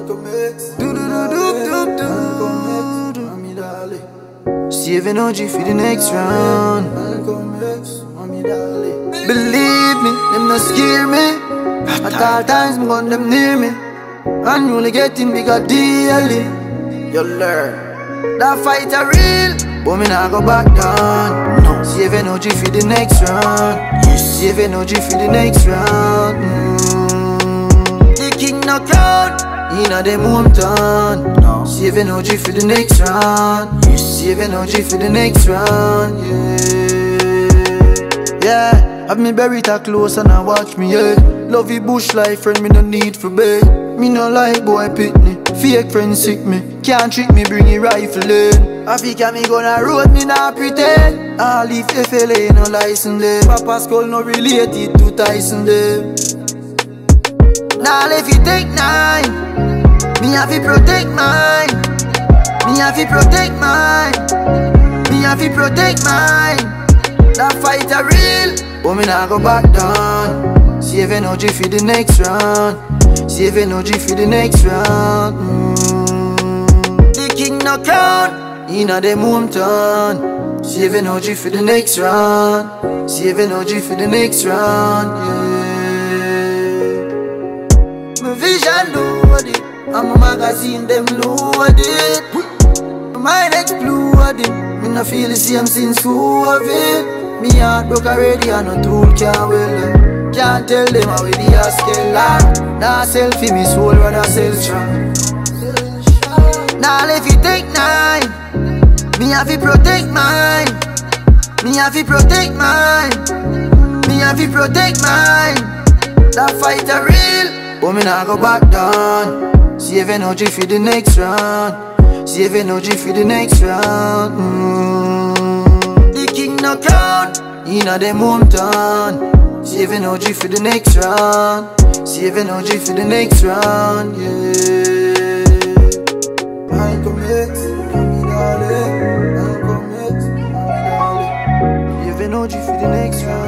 Do do do do do do. Save energy for the next round. Believe me, them not scare me. At all times, me want them near me. And you only getting bigger daily. You learn that fight a real, but me not go back down. No, save energy for the next round. Save energy for the next round. The king no crown, inna them hometown. No, save energy for the next round. Save energy for the next round. Yeah, have me bury it close and I watch me, yeah. Love you bush life, friend, me no need for bed. Me no like boy pitney, fake friend sick me. Can't trick me, bring your rifle in. Africa me gonna road, me not pretend. All if FLA no license there. Papa skull no related to Tyson there. Now if you take 9, me have to protect mine. Me have to protect mine. Me have to protect mine. That fight a real, but me not go back down. Save energy for the next round. Save energy for the next round. The king no crown, inna them hometown. Save energy for the next round. Save energy for the next round. Yeah. My vision loaded, and my magazine them loaded. My mind exploded. Me no feel the same since COVID. Me heart broke already and no tool can't well. Can't tell them how we the scale. Nah selfie me soul rather sell strong. Now if you take 9, me have to protect mine. Me have to protect mine. Me have to protect mine. That fight a real, but me not go back down. Save energy for the next round. Save energy for the next round. The king no crown, inna them hometown. Save energy for the next round. Save energy for the next round, yeah. I commit, I'm darling. I commit, I'm darling. Save energy for the next round.